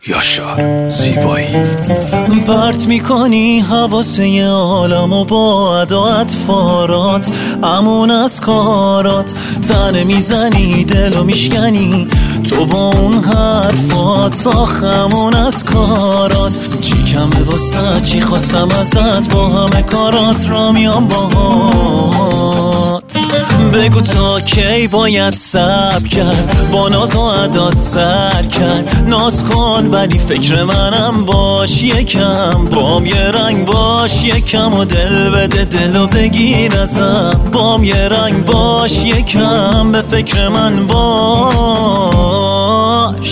یاشار زیبایی پرت میکنی حواسه عالمو با عدات فارات امون از کارات تنه میزنی دلو میشکنی تو با اون حرفات ساخمون از کارات چی کمه واسه چی خواستم ازت با همه کارات را میام باهات بگو تا کی باید صبر کرد با ناز و عدات سر کرد ناز کن ولی فکر منم باش یکم بام یه رنگ باش یکم و دل بده دلو بگیر ازم بام یه رنگ باش یکم به فکر من باش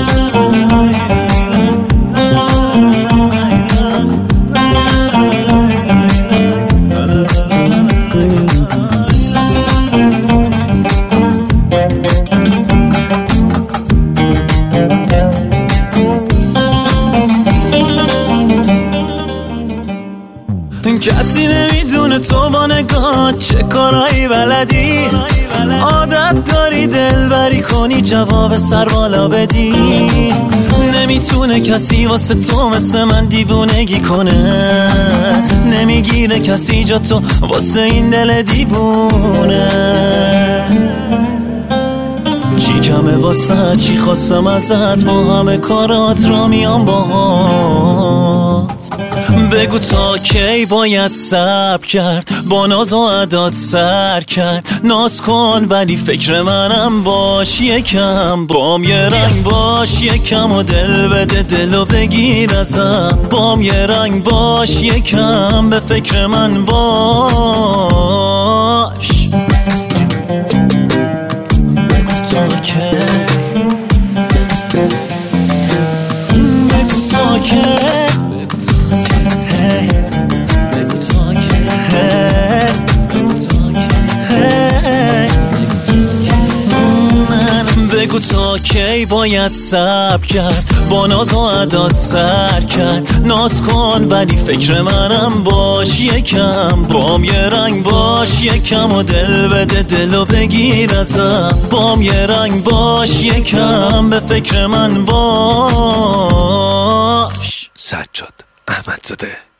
کسی نمیدونه تو با نگاه چه کارایی بلدی عادت داری دلبری کنی جواب سر بالا بدی نمیتونه کسی واسه تو مثل من دیوونگی کنه نمیگیره کسی جا تو واسه این دل دیوونه چی کمه واسه چی خواستم ازت با همه کارات را میام باهات بگو تا کی باید صبر کرد با ناز و عدات سر کرد ناز کن ولی فکر منم باش یکم بام یه رنگ باش یکم و دل بده دلو بگیر ازم بام یه رنگ باش یکم به فکر من باش بگو تا کی بگو تا کی بگو تا کی باید صبر کرد با ناز و عدات سر کرد ناز کن ولی فکر منم باش یکم بام یه رنگ باش یکم و دل بده دلو بگیر ازم بام یه رنگ باش یکم به فکر من باش. سجاد احمدزاده